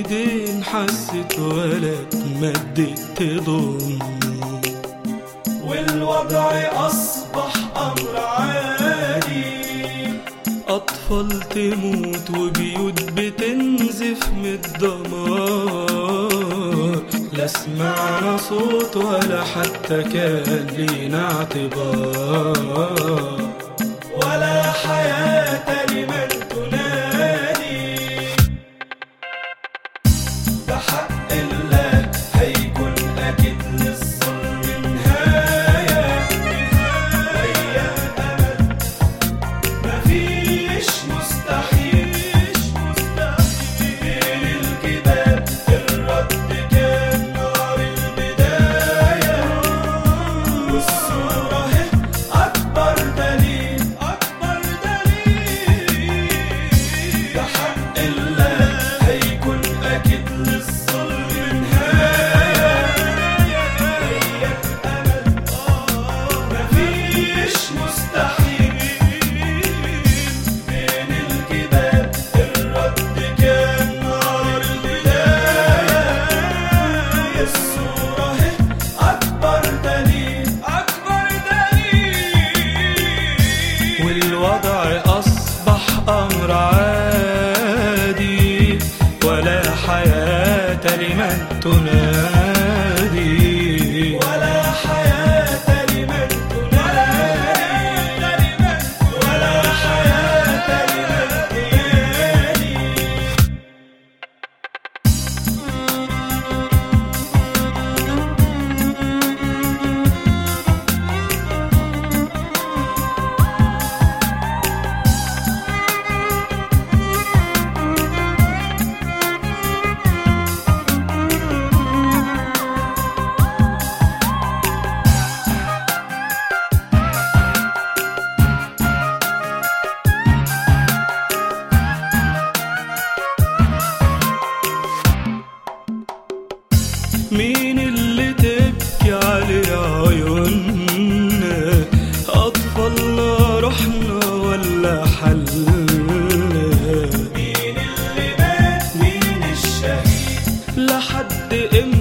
ايدين حست ولا اتمدت تضم، والوضع أصبح أمر عادي. أطفال تموت وبيوت بتنزف من الدمار، لا سمعنا صوت ولا حتى كان لينا اعتبار، ولا حياة لمن تنادي. بحق الله هيكون أكيد للظلم نهاية، ويا أمل مفيش مستحيل. بين الجبال الرد كان نار البداية، والصورة هي أكبر دليل. بحق الله هيكون أكيد للظلم نهاية، ويا أمل مفيش مستحيل. بين الجبال الرد كان نار البداية، الصورة هي أكبر دليل. والوضع أصبح أمر عادي، ولا حياة لمن تنادي، ولا حياة لمن تنادي، ولا حياة لمن تنادي. مين اللي تبكي عليه عيوننا؟ أطفالنا رحنا ولا حلنا؟ مين اللي مات؟ مين الشهيد؟ لحد امتى